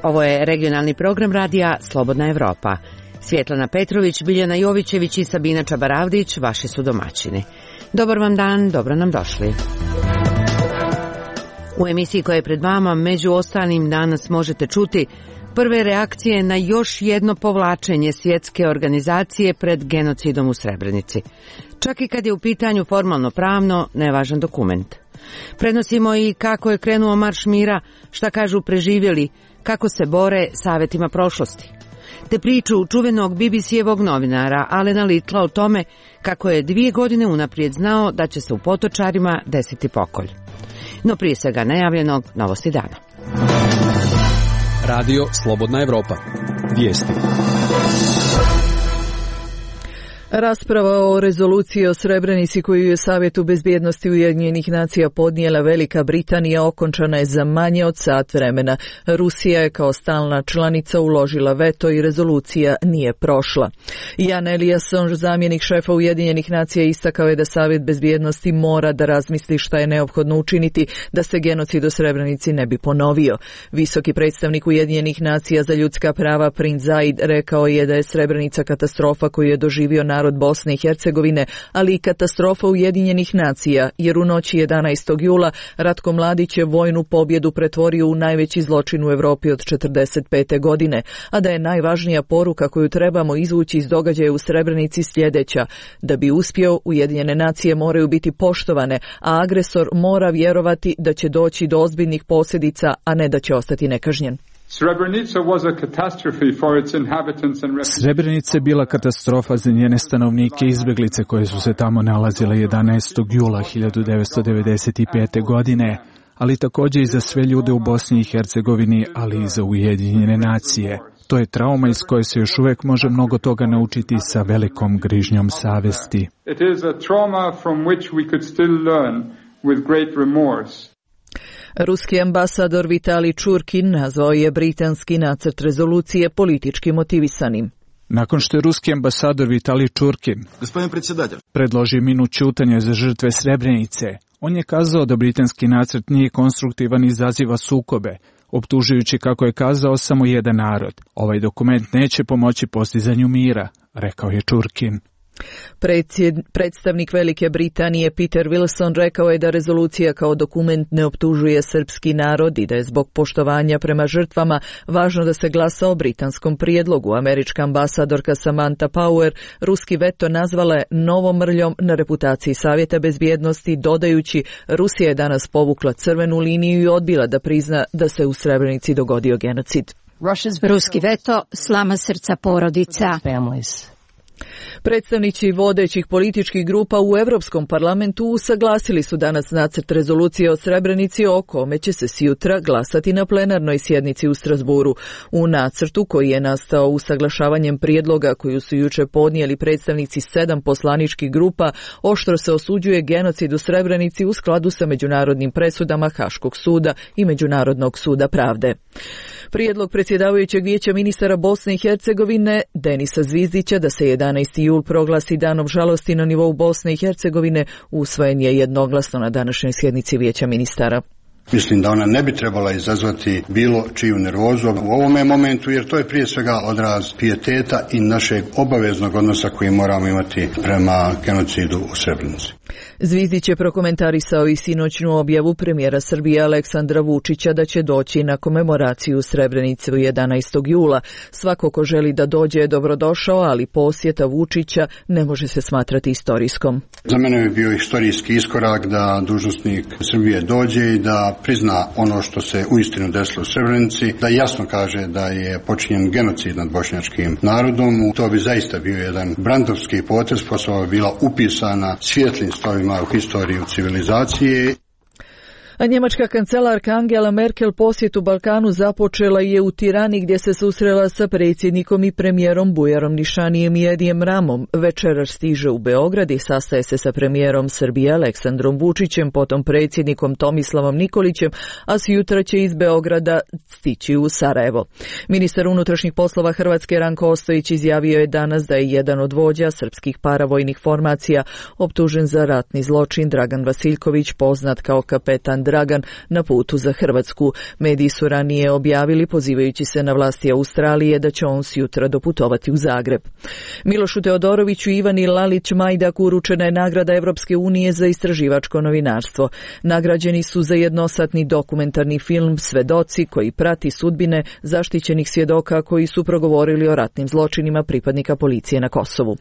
Ovo je regionalni program radija Slobodna Evropa. Svjetlana Petrović, Biljana Jovićević i Sabina Čabaravdić vaši su domaćini. Dobar vam dan, dobro nam došli. U emisiji koja je pred vama, među ostalim, danas možete čuti prve reakcije na još jedno povlačenje svjetske organizacije pred genocidom u Srebrenici. Čak i kad je u pitanju formalno pravno nevažan dokument. Prenosimo i kako je krenuo marš mira, šta kažu preživjeli, kako se bore savjetima prošlosti. Te priču čuvenog BBC-evog novinara Alena Littla o tome kako je 2 godine unaprijed znao da će se u Potočarima desiti pokolj. No prije svega najavljenog, novosti dana. Radio Slobodna Evropa. Vijesti. Rasprava o rezoluciji o Srebrenici koju je Savjetu bezbjednosti Ujedinjenih nacija podnijela Velika Britanija okončana je za manje od sat vremena. Rusija je kao stalna članica uložila veto i rezolucija nije prošla. Jan Eliasson, zamjenik šefa Ujedinjenih nacija, istakao je da Savjet bezbjednosti mora da razmisli šta je neophodno učiniti da se genocid u Srebrenici ne bi ponovio. Visoki predstavnik Ujedinjenih nacija za ljudska prava Prince Zaid rekao je da je Srebrenica katastrofa koju je doživio narod Bosne i Hercegovine, ali i katastrofa Ujedinjenih nacija, jer u noći 11. jula Ratko Mladić je vojnu pobjedu pretvorio u najveći zločin u Europi od 45. godine, a da je najvažnija poruka koju trebamo izvući iz događaja u Srebrenici sljedeća: da bi uspio, Ujedinjene nacije moraju biti poštovane, a agresor mora vjerovati da će doći do ozbiljnih posljedica, a ne da će ostati nekažnjen. Srebrenica je bila katastrofa za njene stanovnike i izbjeglice koje su se tamo nalazile 11. jula 1995. godine, ali također i za sve ljude u Bosni i Hercegovini, ali i za Ujedinjene nacije. To je trauma iz koje se još uvijek može mnogo toga naučiti sa velikom grižnjom savjesti. Ruski ambasador Vitalij Čurkin nazvao je britanski nacrt rezolucije politički motivisanim. Nakon što je ruski ambasador Vitalij Čurkin predložio minut ćutanja za žrtve Srebrenice, on je kazao da britanski nacrt nije konstruktivan i izaziva sukobe, optužujući, kako je kazao, samo jedan narod. Ovaj dokument neće pomoći postizanju mira, rekao je Čurkin. Predstavnik Velike Britanije Peter Wilson rekao je da rezolucija kao dokument ne optužuje srpski narod i da je zbog poštovanja prema žrtvama važno da se glasa o britanskom prijedlogu. Američka ambasadorka Samantha Power ruski veto nazvala je novom mrljom na reputaciji Savjeta bezbjednosti, dodajući: Rusija je danas povukla crvenu liniju i odbila da prizna da se u Srebrenici dogodio genocid. Ruski veto slama srca porodica. Predstavnici vodećih političkih grupa u Europskom parlamentu usaglasili su danas nacrt rezolucije o Srebrenici o kome će se sjutra glasati na plenarnoj sjednici u Strasburu. U nacrtu, koji je nastao usaglašavanjem prijedloga koju su jučer podnijeli predstavnici 7 poslaničkih grupa, oštro se osuđuje genocid u Srebrenici u skladu sa međunarodnim presudama Haškog suda i Međunarodnog suda pravde. Prijedlog predsjedavajućeg vijeća ministara Bosne i Hercegovine Denisa Zvizdića da se 11. jul proglasi danom žalosti na nivou Bosne i Hercegovine usvojen je jednoglasno na današnjoj sjednici vijeća ministara. Mislim da ona ne bi trebala izazvati bilo čiju nervozu u ovome momentu, jer to je prije svega odraz pijeteta i našeg obaveznog odnosa koji moramo imati prema genocidu u Srebrenici. Zvizdić je prokomentarisao i sinoćnu objavu premijera Srbije Aleksandra Vučića da će doći na komemoraciju u Srebrenici 11. jula. Svako ko želi da dođe je dobrodošao, ali posjeta Vučića ne može se smatrati istorijskom. Za mene bi bio historijski iskorak da dužnosnik Srbije dođe i da prizna ono što se uistinu desilo u Srebrenici, da jasno kaže da je počinjen genocid nad bošnjačkim narodom. To bi zaista bio jedan brandovski potez, Kosova bila upisana svjetlim slovima u historiju civilizacije. A njemačka kancelarka Angela Merkel posjetu Balkanu započela je u Tirani, gdje se susrela sa predsjednikom i premijerom Bujarom Nišanijem i Edijem Ramom. Večeras stiže u Beograd i sastaje se sa premijerom Srbije Aleksandrom Vučićem, potom predsjednikom Tomislavom Nikolićem, a sjutra će iz Beograda stići u Sarajevo. Ministar unutrašnjih poslova Hrvatske Ranko Ostojić izjavio je danas da je jedan od vođa srpskih paravojnih formacija optužen za ratni zločin. Dragan Vasiljković, poznat kao kapetan Dragan na putu za Hrvatsku. Mediji su ranije objavili, pozivajući se na vlasti Australije, da će on sutra doputovati u Zagreb. Milošu Teodoroviću i Ivani Lalić Majdak uručena je nagrada Evropske unije za istraživačko novinarstvo. Nagrađeni su za jednosatni dokumentarni film Svedoci, koji prati sudbine zaštićenih svjedoka koji su progovorili o ratnim zločinima pripadnika policije na Kosovu.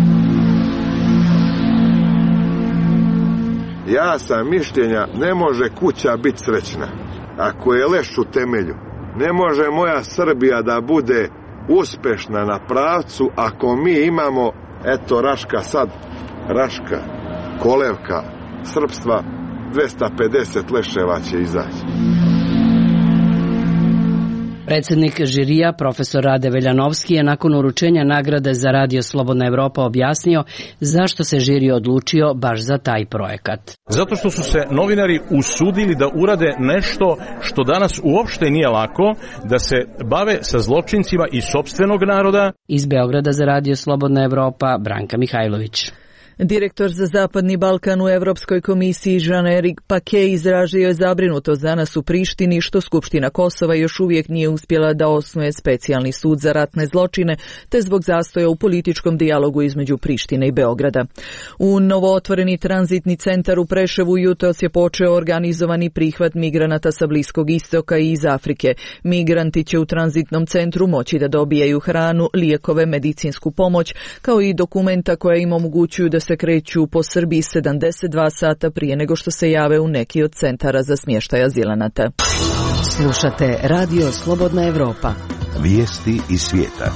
Ja sam mišljenja, ne može kuća biti srećna ako je leš u temelju. Ne može moja Srbija da bude uspešna na pravcu ako mi imamo, eto Raška sad, Raška, kolevka srpstva, 250 leševa će izaći. Predsjednik žirija, profesor Rade Veljanovski, je nakon uručenja nagrade za Radio Slobodna Evropa objasnio zašto se žiri odlučio baš za taj projekat. Zato što su se novinari usudili da urade nešto što danas uopšte nije lako, da se bave sa zločincima iz sopstvenog naroda. Iz Beograda za Radio Slobodna Evropa, Branka Mihajlović. Direktor za Zapadni Balkan u Evropskoj komisiji Jean-Éric Paquet izrazio je zabrinutost danas u Prištini što Skupština Kosova još uvijek nije uspjela da osnuje specijalni sud za ratne zločine, te zbog zastoja u političkom dijalogu između Prištine i Beograda. U novootvoreni tranzitni centar u Preševu jutros je počeo organizovani prihvat migranata sa Bliskog istoka i iz Afrike. Migranti će u tranzitnom centru moći da dobijaju hranu, lijekove, medicinsku pomoć, kao i dokumenta koja im omogućuju da se kreću po Srbiji 72 sata prije nego što se jave u neki od centara za smještaj azilanata. Slušate Radio Slobodna Evropa. Vijesti iz svijeta.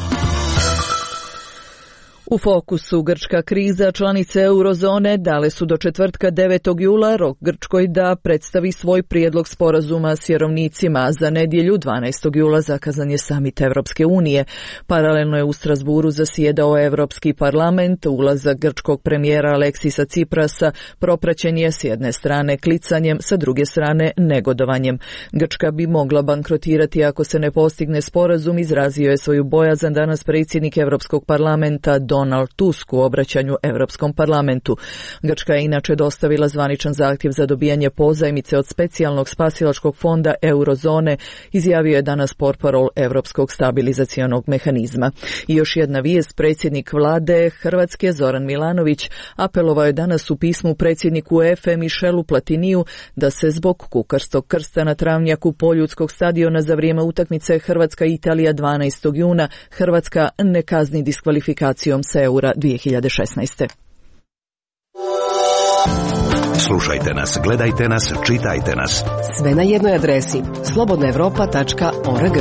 U fokusu grčka kriza. Članice eurozone dale su do četvrtka 9. jula rok Grčkoj da predstavi svoj prijedlog sporazuma s vjerovnicima. Za nedjelju 12. jula zakazan je samit Evropske unije. Paralelno je u Strasburu zasjedao Europski parlament. Ulazak grčkog premijera Aleksisa Ciprasa propraćen je s jedne strane klicanjem, sa druge strane negodovanjem. Grčka bi mogla bankrotirati ako se ne postigne sporazum, izrazio je svoju bojazan danas predsjednik Europskog parlamenta Donald Tusk u obraćanju Europskom parlamentu. Grčka je inače dostavila zvaničan zahtjev za dobijanje pozajmice od specijalnog spasilačkog fonda eurozone, izjavio je danas portparol Europskog stabilizacionog mehanizma. I još jedna vijest, predsjednik vlade Hrvatske Zoran Milanović apelovao je danas u pismu predsjedniku UEFA Michelu Platiniju da se zbog kukarskog krsta na travnjaku Poljudskog stadiona za vrijeme utakmice Hrvatska-Italija 12. juna Hrvatska ne kazni diskvalifikacijom sa Eura 2016. Slušajte nas, gledajte nas, čitajte nas. Sve na jednoj adresi slobodnaevropa.org.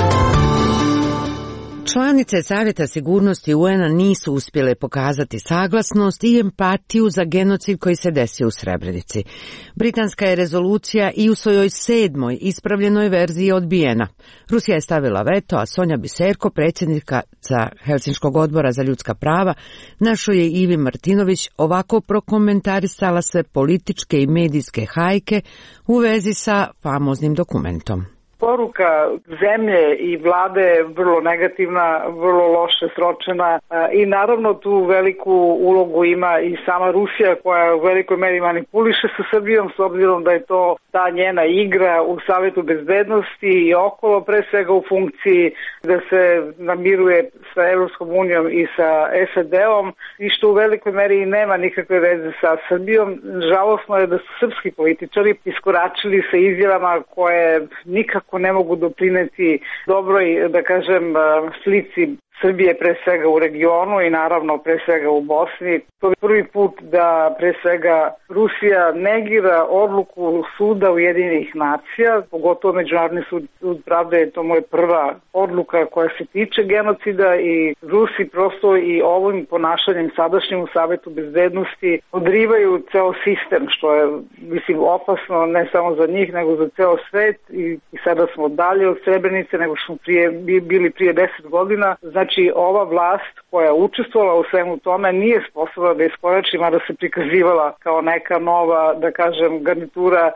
Članice Savjeta sigurnosti UN-a nisu uspjele pokazati saglasnost i empatiju za genocid koji se desio u Srebrenici. Britanska je rezolucija i u svojoj 7. ispravljenoj verziji odbijena. Rusija je stavila veto, a Sonja Biserko, predsjednika Helsinškog odbora za ljudska prava, našoj je Ivi Martinović ovako prokomentarisala sve političke i medijske hajke u vezi sa famoznim dokumentom. Poruka zemlje i vlade je vrlo negativna, vrlo loše sročena i naravno tu veliku ulogu ima i sama Rusija koja u velikoj meri manipuliše sa Srbijom s obzirom da je to ta njena igra u Savjetu bezbednosti i okolo, pre svega u funkciji da se namiruje sa Evropskom unijom i sa SAD-om i što u velikoj meri nema nikakve veze sa Srbijom. Žalosno je da su srpski političari iskoračili sa izjavama koje nikako ne mogu doprineti dobroj, da kažem, slici Srbije pre svega u regionu i naravno pre svega u Bosni. To je prvi put da pre svega Rusija negira odluku suda Ujedinjenih nacija, pogotovo Međunarodni sud pravde je to moja prva odluka koja se tiče genocida i Rusi prosto i ovim ponašanjem sadašnjim u Savjetu bezbednosti odrivaju ceo sistem, što je mislim opasno ne samo za njih nego za ceo svet i sada smo dalje od Srebrenice nego što smo bili prije 10 godina. Znači ova vlast koja je učestvovala u svemu tome nije sposobna da iskorači, mada se prikazivala kao neka nova, da kažem, garnitura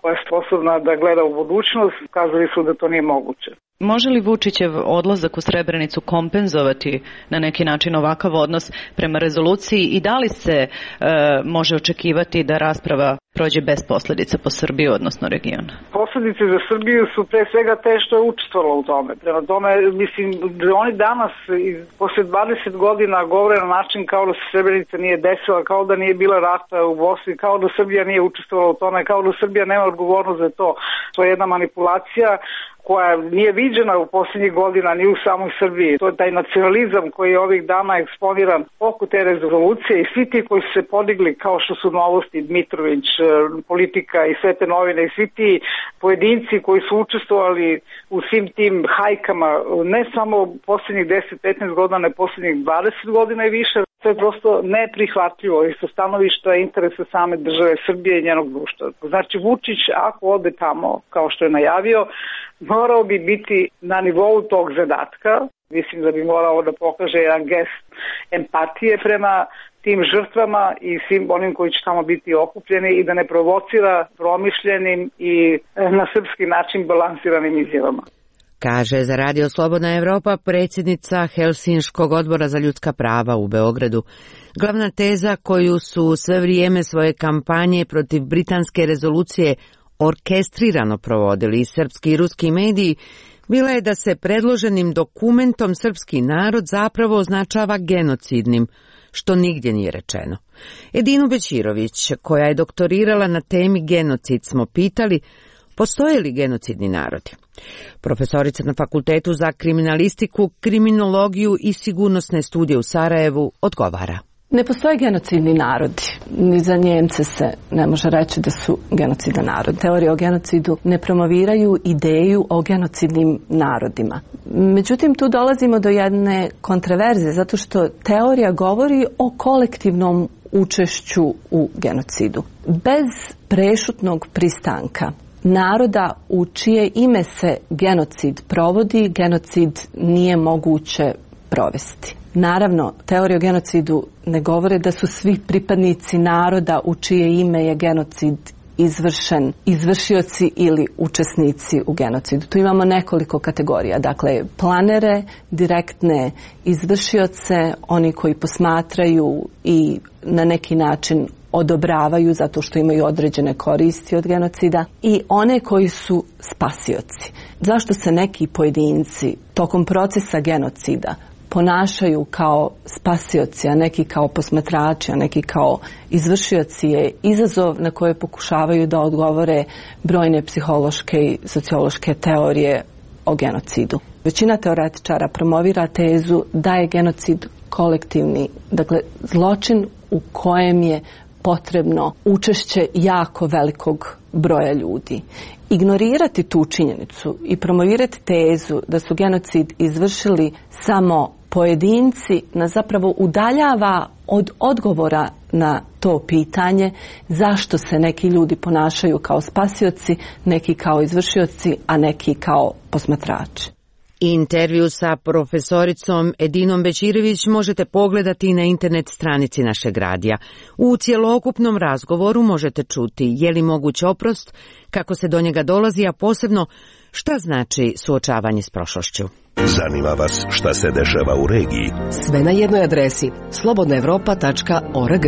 koja je sposobna da gleda u budućnost, kazali su da to nije moguće. Može li Vučićev odlazak u Srebrenicu kompenzovati na neki način ovakav odnos prema rezoluciji i da li se može očekivati da rasprava prođe bez posljedica po Srbiju, odnosno region? Posljedice za Srbiju su pre svega te što je učestvovalo u tome. Prema tome, mislim, da oni danas, posle 20 godina, govore na način kao da se Srebrenica nije desila, kao da nije bila rata u Bosni, kao da Srbija nije učestvovala u tome, kao da Srbija nema odgovornost za to. To je jedna manipulacija koja nije viđena u posljednjih godina ni u samoj Srbiji. To je taj nacionalizam koji je ovih dana eksponiran oko te rezolucije i svi ti koji su se podigli, kao što su Novosti, Dmitrović, Politika i sve te novine i svi ti pojedinci koji su učestvovali u svim tim hajkama, ne samo posljednjih 10-15 godina, ne posljednjih 20 godina i više, to je prosto neprihvatljivo i sa stanovišta interesa same države Srbije i njenog društva. Znači Vučić, ako ode tamo, kao što je najavio, morao bi biti na nivou tog zadatka. Mislim da bi morao da pokaže jedan gest empatije prema tim žrtvama i svim onim koji će tamo biti okupljeni i da ne provocira promišljenim i na srpski način balansiranim izjavama. Kaže za Radio Slobodna Evropa predsjednica Helsinškog odbora za ljudska prava u Beogradu. Glavna teza koju su sve vrijeme svoje kampanje protiv britanske rezolucije orkestrirano provodili i srpski i ruski mediji, bila je da se predloženim dokumentom srpski narod zapravo označava genocidnim, što nigdje nije rečeno. Edinu Bećirović, koja je doktorirala na temi genocid, smo pitali postoje li genocidni narodi. Profesorica na Fakultetu za kriminalistiku, kriminologiju i sigurnosne studije u Sarajevu odgovara. Ne postoje genocidni narodi. Ni za Njemce se ne može reći da su genocidan narod. Teorije o genocidu ne promoviraju ideju o genocidnim narodima. Međutim, tu dolazimo do jedne kontraverze, zato što teorija govori o kolektivnom učešću u genocidu. Bez prešutnog pristanka naroda u čije ime se genocid provodi, genocid nije moguće provesti. Naravno, teorije o genocidu ne govore da su svi pripadnici naroda u čije ime je genocid izvršen, izvršioci ili učesnici u genocidu. Tu imamo nekoliko kategorija, dakle planere, direktne izvršioce, oni koji posmatraju i na neki način odobravaju zato što imaju određene koristi od genocida i one koji su spasioci. Zašto se neki pojedinci tokom procesa genocida ponašaju kao spasioci, a neki kao posmatrači, a neki kao izvršioci je izazov na koje pokušavaju da odgovore brojne psihološke i sociološke teorije o genocidu. Većina teoretičara promovira tezu da je genocid kolektivni, dakle zločin u kojem je potrebno učešće jako velikog broja ljudi. Ignorirati tu činjenicu i promovirati tezu da su genocid izvršili samo pojedinci nas zapravo udaljava od odgovora na to pitanje zašto se neki ljudi ponašaju kao spasioci, neki kao izvršioci, a neki kao posmatrači. Intervju sa profesoricom Edinom Bećirović možete pogledati na internet stranici našeg radija. U cjelokupnom razgovoru možete čuti je li moguć oprost, kako se do njega dolazi, a posebno šta znači suočavanje s prošlošću. Zanima vas šta se dešava u regiji? Sve na jednoj adresi slobodnaevropa.org.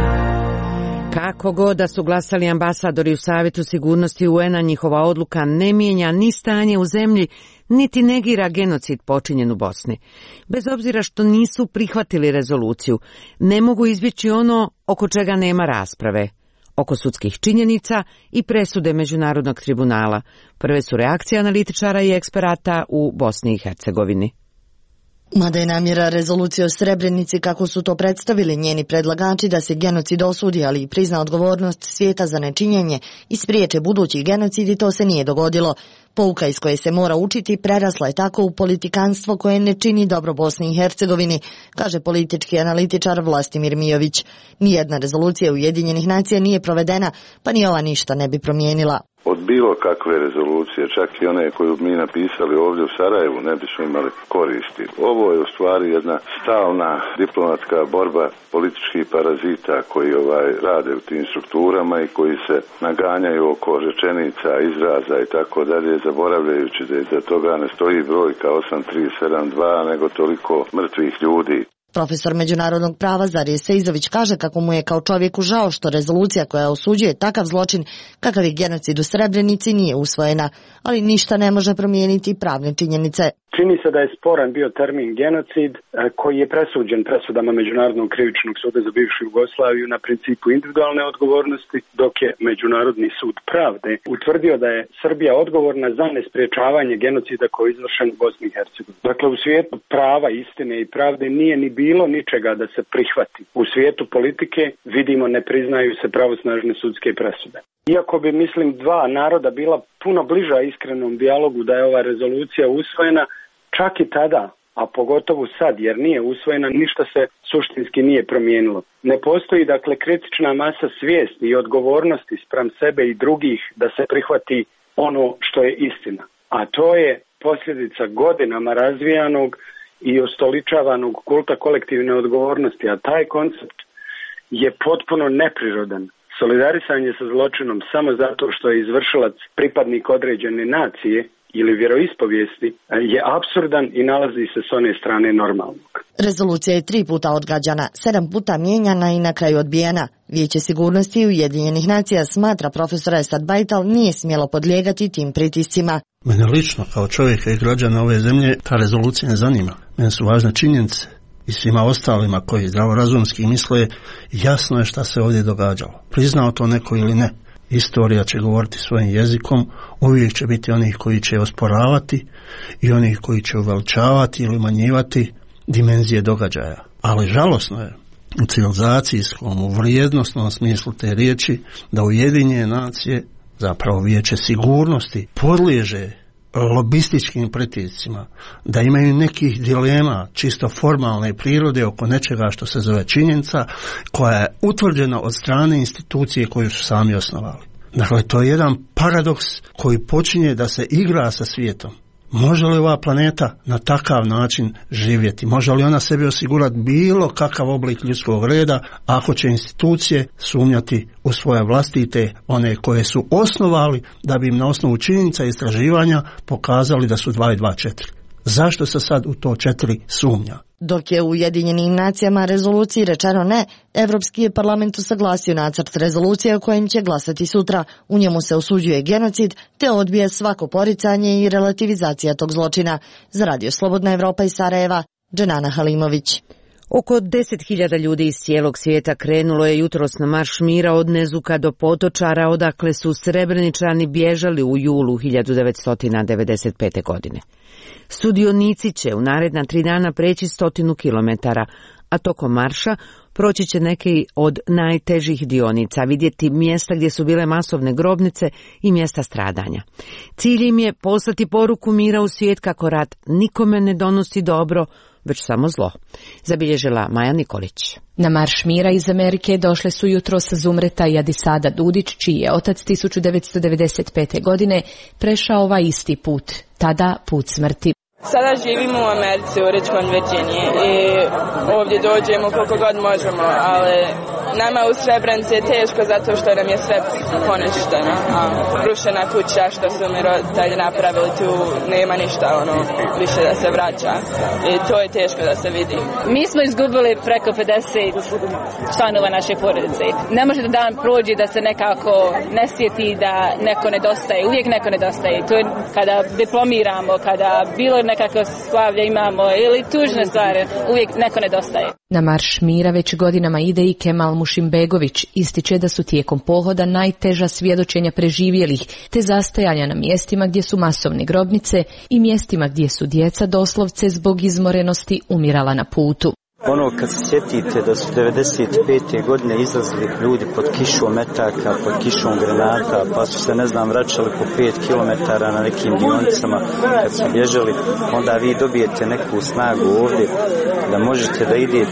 Kako god da su glasali ambasadori u Savjetu sigurnosti UN-a, njihova odluka ne mijenja ni stanje u zemlji, niti negira genocid počinjen u Bosni. Bez obzira što nisu prihvatili rezoluciju, ne mogu izbjeći ono oko čega nema rasprave, oko sudskih činjenica i presude Međunarodnog tribunala. Prve su reakcije analitičara i eksperata u Bosni i Hercegovini. Mada je namjera rezolucije o Srebrenici, kako su to predstavili njeni predlagači, da se genocid osudi, ali i prizna odgovornost svijeta za nečinjenje i spriječe budući genocidi, to se nije dogodilo. Pouka iz koje se mora učiti prerasla je tako u politikanstvo koje ne čini dobro Bosni i Hercegovini, kaže politički analitičar Vlastimir Mijović. Nijedna rezolucija Ujedinjenih nacija nije provedena, pa ni ova ništa ne bi promijenila. od bilo kakve rezolucije, čak i one koju mi napisali ovdje u Sarajevu, ne bismo imali koristi. Ovo je u stvari jedna stalna diplomatska borba političkih parazita koji rade u tim strukturama i koji se naganjaju oko rečenica, izraza i tako dalje, zaboravljajući da iza toga ne stoji brojka 8372, nego toliko mrtvih ljudi. Profesor međunarodnog prava Zarije Sejzović kaže kako mu je kao čovjeku žao što rezolucija koja osuđuje takav zločin kakav je genocid u Srebrenici nije usvojena, ali ništa ne može promijeniti pravne činjenice. Čini se da je sporan bio termin genocid koji je presuđen presudama Međunarodnog krivičnog suda za bivšu Jugoslaviju na principu individualne odgovornosti, dok je Međunarodni sud pravde utvrdio da je Srbija odgovorna za nespriječavanje genocida koji je izvršen u Bosni i Hercegovini. Dakle, u svijetu prava, istine i pravde nije ni bilo ničega da se prihvati. U svijetu politike vidimo ne priznaju se pravosnažne sudske presude. Iako bi, mislim, dva naroda bila puno bliža iskrenom dijalogu da je ova rezolucija usvojena, čak i tada, a pogotovo sad jer nije usvojena, ništa se suštinski nije promijenilo. Ne postoji dakle kritična masa svijesti i odgovornosti spram sebe i drugih da se prihvati ono što je istina. A to je posljedica godinama razvijanog i ustoličavanog kulta kolektivne odgovornosti, a taj koncept je potpuno neprirodan. Solidarisanje sa zločinom samo zato što je izvršilac pripadnik određene nacije ili vjeroispovijesti je apsurdan i nalazi se s one strane normalnog. Rezolucija je 3 puta odgađana, 7 puta mijenjana i na kraju odbijena. Vijeće sigurnosti Ujedinjenih nacija smatra profesora Esad Bajtal nije smjelo podlijegati tim pritiscima. Mene lično, kao čovjeka i građana ove zemlje, ta rezolucija ne zanima. Mene su važne činjenice i svima ostalima koji zdravorazumski misle, jasno je šta se ovdje događalo. Priznao to neko ili ne. Istorija će govoriti svojim jezikom, uvijek će biti onih koji će osporavati i onih koji će uveličavati ili umanjivati dimenzije događaja. Ali žalosno je u civilizacijskom, u vrijednosnom smislu te riječi, da Ujedinjene nacije, zapravo Vijeće sigurnosti, podliježe lobističkim pritiscima, da imaju nekih dilema čisto formalne prirode oko nečega što se zove činjenica, koja je utvrđena od strane institucije koju su sami osnovali. Dakle, to je jedan paradoks koji počinje da se igra sa svijetom. Može li ova planeta na takav način živjeti? Može li ona sebi osigurati bilo kakav oblik ljudskog reda ako će institucije sumnjati u svoje vlastite, one koje su osnovali da bi im na osnovu činjenica i istraživanja pokazali da su 2 i 2 4? Zašto se sad u to 4 sumnja? Dok je u Ujedinjenim nacijama rezoluciji rečeno ne, Evropski je parlament usaglasio nacrt rezolucije o kojem će glasati sutra. U njemu se osuđuje genocid te odbija svako poricanje i relativizacija tog zločina. Za Radio Slobodna Evropa iz Sarajeva, Dženana Halimović. Oko 10.000 ljudi iz cijelog svijeta krenulo je jutros na marš mira od Nezuka do Potočara, odakle su Srebreničani bježali u julu 1995. godine. Sudionici će u naredna 3 dana preći 100 kilometara, a tokom marša proći će neki od najtežih dionica, vidjeti mjesta gdje su bile masovne grobnice i mjesta stradanja. Cilj im je poslati poruku mira u svijet kako rat nikome ne donosi dobro, već samo zlo, zabilježila Maja Nikolić. Na marš mira iz Amerike došle su jutros Zumreta i Adisada Dudić, čiji je otac 1995. godine prešao ovaj isti put, tada put smrti. Sada živimo u Americi, u Richmond, Virginiji i ovdje dođemo koliko god možemo, ali nama u Srebrenici je teško zato što nam je sve poništeno. Rušena kuća što su mi roditelji napravili, tu nema ništa više da se vraća i to je teško da se vidi. Mi smo izgubili preko 50 članova naše porodice. Ne može da dan prođe da se nekako ne sjeti da neko nedostaje, uvijek neko nedostaje. To je kada diplomiramo, kada bilo nekako slavlja imamo ili tužne stvari, uvijek neko nedostaje. Na marš mira već godinama ide i Kemal Mušimbegović, ističe da su tijekom pohoda najteža svjedočenja preživjelih, te zastajanja na mjestima gdje su masovne grobnice i mjestima gdje su djeca doslovce zbog izmorenosti umirala na putu. Ono kad se sjetite da su 95. godine izlazili ljudi pod kišom metaka, pod kišom granata, pa su se vraćali po 5 km na nekim dionicama kad su bježali, onda vi dobijete neku snagu ovdje da možete da idete.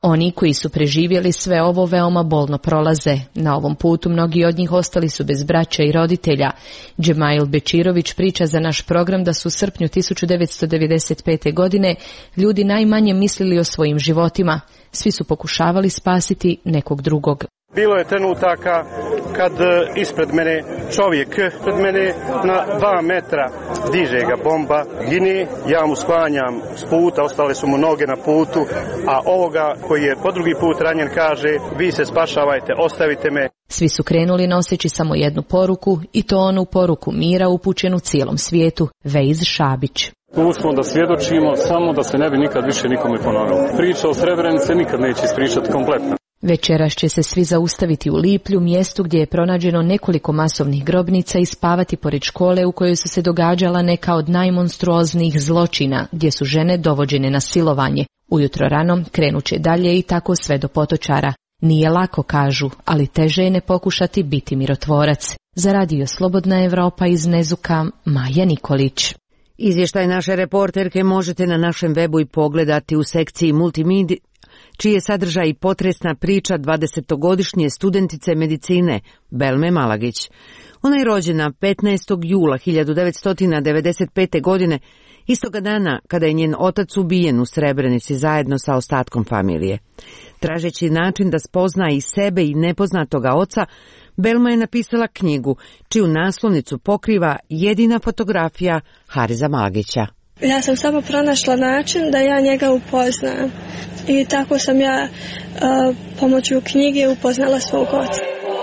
Oni koji su preživjeli sve ovo veoma bolno prolaze. Na ovom putu mnogi od njih ostali su bez braća i roditelja. Džemail Bečirović priča za naš program da su u srpnju 1995. godine ljudi najmanje mislili o svojim životima. Svi su pokušavali spasiti nekog drugog. Bilo je trenutaka kad ispred mene čovjek, pred mene na 2 metra diže ga bomba, gine, ja mu sklanjam s puta, ostale su mu noge na putu, a ovoga koji je po drugi put ranjen kaže, vi se spašavajte, ostavite me. Svi su krenuli noseći samo jednu poruku, i to onu poruku mira upućenu cijelom svijetu, Vejz Šabić. Tu smo da svjedočimo samo da se ne bi nikad više nikome ponovilo. Priča o Srebrenici nikad neće ispričati kompletno. Večeras će se svi zaustaviti u Liplju, mjestu gdje je pronađeno nekoliko masovnih grobnica, i spavati pored škole u kojoj su se događala neka od najmonstruoznijih zločina, gdje su žene dovođene na silovanje. Ujutro rano krenut će dalje i tako sve do Potočara. Nije lako, kažu, ali teže je ne pokušati biti mirotvorac. Za Radio Slobodna Evropa iz Nezuka, Maja Nikolić. Izvještaj naše reporterke možete na našem webu i pogledati u sekciji Multimedija, čiji je sadržaj i potresna priča 20-godišnje studentice medicine Belme Malagić. Ona je rođena 15. jula 1995. godine, istoga dana kada je njen otac ubijen u Srebrenici zajedno sa ostatkom familije. Tražeći način da spozna i sebe i nepoznatoga oca, Belma je napisala knjigu, čiju naslovnicu pokriva jedina fotografija Hariza Malagića. Ja sam samo pronašla način da ja njega upoznam i tako sam ja pomoću knjige upoznala svog oca.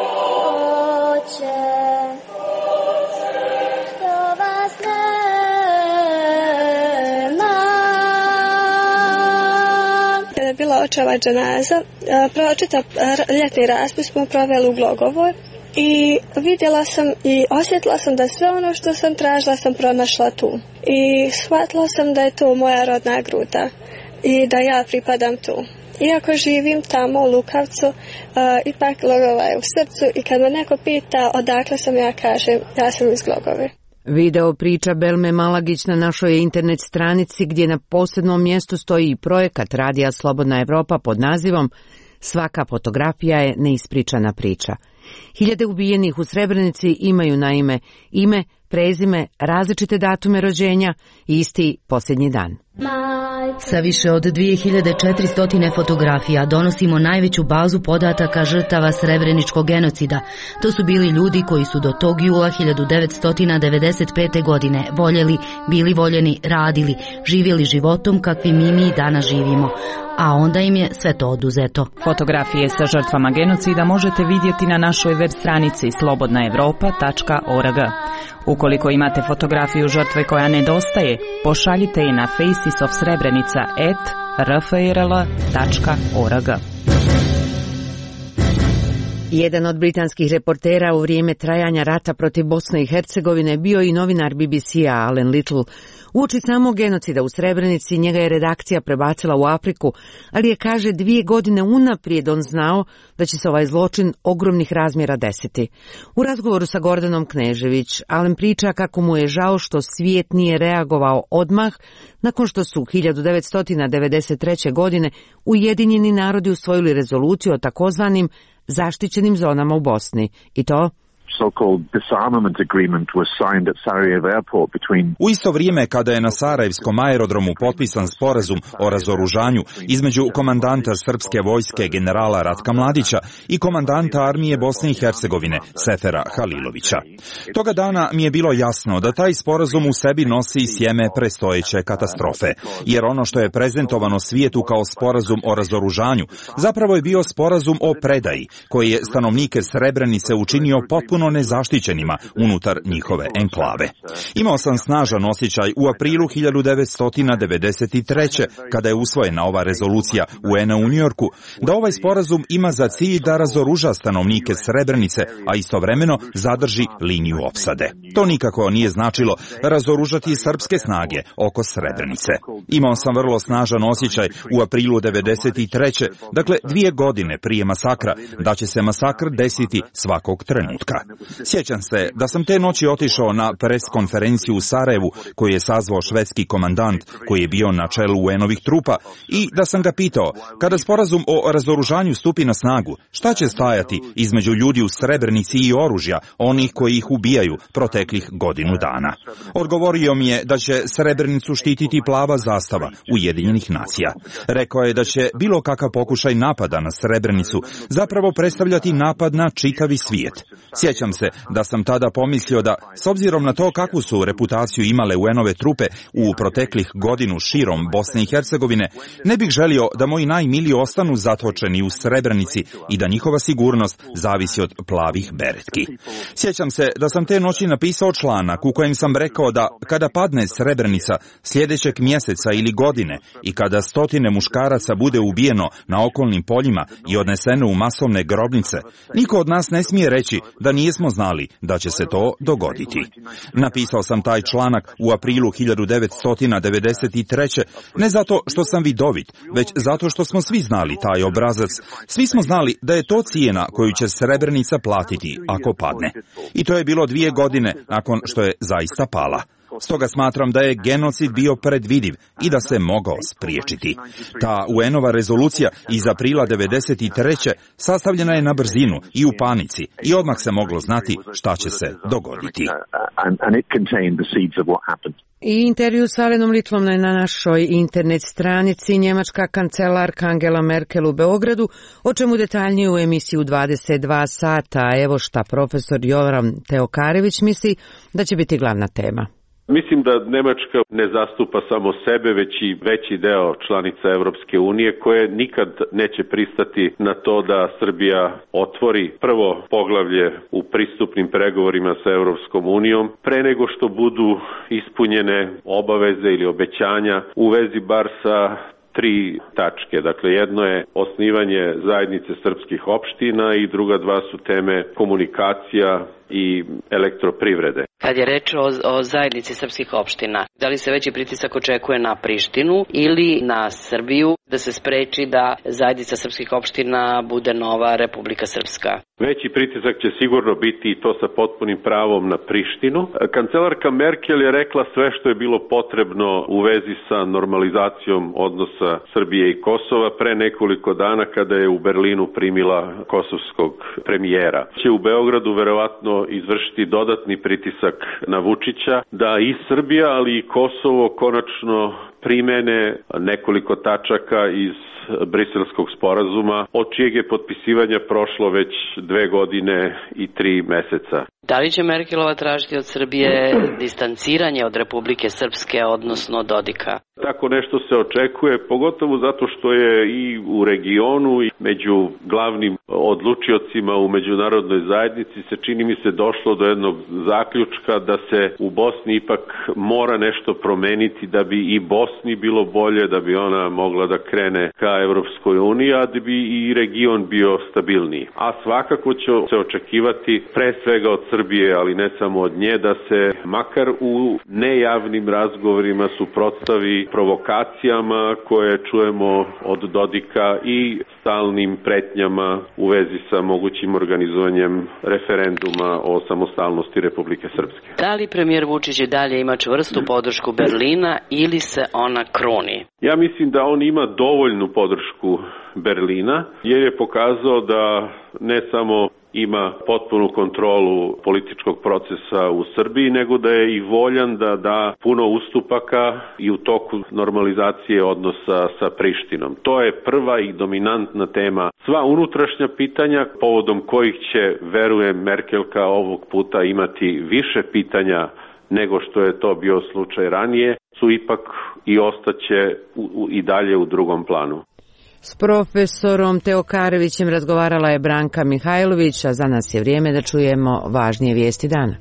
Kada je bila očeva dženaza, čitav ljetni raspust smo proveli u Glogovoj. I vidjela sam i osjetila sam da sve ono što sam tražila sam pronašla tu. I shvatila sam da je to moja rodna gruda i da ja pripadam tu. Iako živim tamo u Lukavcu, ipak Glogova je u srcu i kad me neko pita odakle sam, ja kažem ja sam iz Glogove. Video priča Belme Malagić na našoj internet stranici, gdje na posebnom mjestu stoji i projekat Radija Slobodna Evropa pod nazivom Svaka fotografija je neispričana priča. Hiljade ubijenih u Srebrenici imaju naime ime, prezime, različite datume rođenja i isti posljednji dan. Sa više od 2400 fotografija donosimo najveću bazu podataka žrtava Srebreničkog genocida. To su bili ljudi koji su do tog jula 1995. godine voljeli, bili voljeni, radili, živjeli životom kakvim i mi danas živimo. A onda im je sve to oduzeto. Fotografije sa žrtvama genocida možete vidjeti na našoj web stranici slobodnaevropa.org. Ukoliko imate fotografiju žrtve koja nedostaje, pošaljite je na facesofsrebrenica@rfrl.org. Jedan od britanskih reportera u vrijeme trajanja rata protiv Bosne i Hercegovine bio i novinar BBC-a Alan Little. Uoči samog genocida u Srebrenici njega je redakcija prebacila u Afriku, ali je, kaže, 2 godine unaprijed on znao da će se ovaj zločin ogromnih razmjera desiti. U razgovoru sa Gordanom Knežević, Alan priča kako mu je žao što svijet nije reagovao odmah nakon što su 1993. godine Ujedinjeni narodi usvojili rezoluciju o takozvanim zaštićenim zonama u Bosni. I to so-called disarmament agreement was signed at Sarajevo airport between... U isto vrijeme kada je na Sarajevskom aerodromu potpisan sporazum o razoružanju između komandanta srpske vojske generala Ratka Mladića i komandanta armije Bosne i Hercegovine Sefera Halilovića. Toga dana mi je bilo jasno da taj sporazum u sebi nosi sjeme prestojeće katastrofe, jer ono što je prezentovano svijetu kao sporazum o razoružanju zapravo je bio sporazum o predaji, koji je stanovnike Srebrenice učinio potpuno nezaštićenima unutar njihove enklave. Imao sam snažan osjećaj u aprilu 1993. kada je usvojena ova rezolucija UN-a u Njujorku, da ovaj sporazum ima za cilj da razoruža stanovnike Srebrenice, a istovremeno zadrži liniju opsade. To nikako nije značilo razoružati srpske snage oko Srebrenice. Imao sam vrlo snažan osjećaj u aprilu 1993. dakle 2 godine prije masakra, da će se masakr desiti svakog trenutka. Sjećam se da sam te noći otišao na pres konferenciju u Sarajevu koju je sazvao švedski komandant koji je bio na čelu UN-ovih trupa i da sam ga pitao, kada sporazum o razoružanju stupi na snagu, šta će stajati između ljudi u Srebrenici i oružja, onih koji ih ubijaju proteklih godinu dana. Odgovorio mi je da će Srebrenicu štititi plava zastava Ujedinjenih nacija. Rekao je da će bilo kakav pokušaj napada na Srebrenicu zapravo predstavljati napad na čitavi svijet. Sjećam se da sam tada pomislio da, s obzirom na to kakvu su reputaciju imale UN-ove trupe u proteklih godinu širom Bosne i Hercegovine, ne bih želio da moji najmiliji ostanu zatočeni u Srebrenici i da njihova sigurnost zavisi od plavih beretki. Sjećam se da sam te noći napisao članak u kojem sam rekao da kada padne Srebrenica sljedećeg mjeseca ili godine i kada stotine muškaraca bude ubijeno na okolnim poljima i odneseno u masovne grobnice, niko od nas ne smije reći da nismo znali da će se to dogoditi. Napisao sam taj članak u aprilu 1993. ne zato što sam vidovit, već zato što smo svi znali taj obrazac. Svi smo znali da je to cijena koju će Srebrenica platiti ako padne. I to je bilo 2 godine nakon što je zaista pala. Stoga smatram da je genocid bio predvidiv i da se mogao spriječiti. Ta UN-ova rezolucija iz aprila 1993. sastavljena je na brzinu i u panici i odmah se moglo znati šta će se dogoditi. I intervju s Alenom Litlom na našoj internet stranici. Njemačka kancelarka Angela Merkel u Beogradu, o čemu detaljnije u emisiju 22 sata. Evo šta profesor Jovan Teokarević misli da će biti glavna tema. Mislim da Nemačka ne zastupa samo sebe, već i veći deo članica Europske unije koje nikad neće pristati na to da Srbija otvori prvo poglavlje u pristupnim pregovorima sa Europskom unijom pre nego što budu ispunjene obaveze ili obećanja u vezi bar sa 3 tačke. Dakle, jedno je osnivanje zajednice srpskih opština i druga 2 su teme komunikacija i elektroprivrede. Kad je reč o zajednici srpskih opština, da li se veći pritisak očekuje na Prištinu ili na Srbiju da se spreči da zajednica srpskih opština bude nova Republika Srpska? Veći pritisak će sigurno biti i to sa potpunim pravom na Prištinu. Kancelarka Merkel je rekla sve što je bilo potrebno u vezi sa normalizacijom odnosa Srbije i Kosova pre nekoliko dana kada je u Berlinu primila kosovskog premijera. Će u Beogradu verovatno izvršiti dodatni pritisak na Vučića da i Srbija, ali i Kosovo konačno primene nekoliko tačaka iz Briselskog sporazuma, od čijeg je potpisivanja prošlo već 2 godine i 3 meseca. Da li će Merkelova tražiti od Srbije distanciranje od Republike Srpske, odnosno Dodika? Tako nešto se očekuje, pogotovo zato što je i u regionu i među glavnim odlučiocima u međunarodnoj zajednici se čini mi se došlo do jednog zaključka da se u Bosni ipak mora nešto promeniti da bi i Bosni bilo bolje, da bi ona mogla da krene ka Evropskoj uniji, a da bi i region bio stabilniji. A svakako će se očekivati pre svega od Srbije, ali ne samo od nje, da se makar u nejavnim razgovorima suprotstavi provokacijama koje čujemo od Dodika i stalnim pretnjama u vezi sa mogućim organizovanjem referenduma o samostalnosti Republike Srpske. Da li premijer Vučić i dalje ima čvrstu podršku Berlina ili se ona kruni? Ja mislim da on ima dovoljnu podršku Berlina jer je pokazao da ne samo ima potpunu kontrolu političkog procesa u Srbiji, nego da je i voljan da da puno ustupaka i u toku normalizacije odnosa sa Prištinom. To je prva i dominantna tema. Sva unutrašnja pitanja, povodom kojih će, verujem, Merkelka ovog puta imati više pitanja nego što je to bio slučaj ranije, su ipak i ostaće i dalje u drugom planu. S profesorom Teokarevićem razgovarala je Branka Mihajlović, a za nas je vrijeme da čujemo važnije vijesti dana.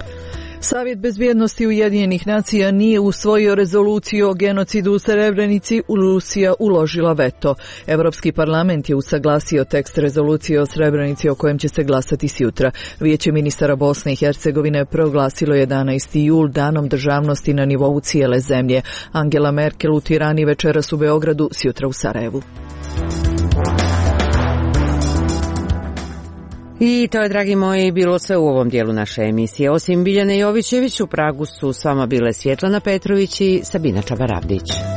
Savjet bezbjednosti Ujedinjenih nacija nije usvojio rezoluciju o genocidu u Srebrenici, Rusija uložila veto. Europski parlament je usaglasio tekst rezolucije o Srebrenici o kojem će se glasati sutra. Vijeće ministara Bosne i Hercegovine proglasilo 11. jul danom državnosti na nivou cijele zemlje. Angela Merkel u Tirani, večeras u Beogradu, sutra u Sarajevu. I to je, dragi moji, bilo sve u ovom dijelu naše emisije. Osim Biljane Jovićević, u Pragu su s vama bile Svjetlana Petrović i Sabina Čabaravdić.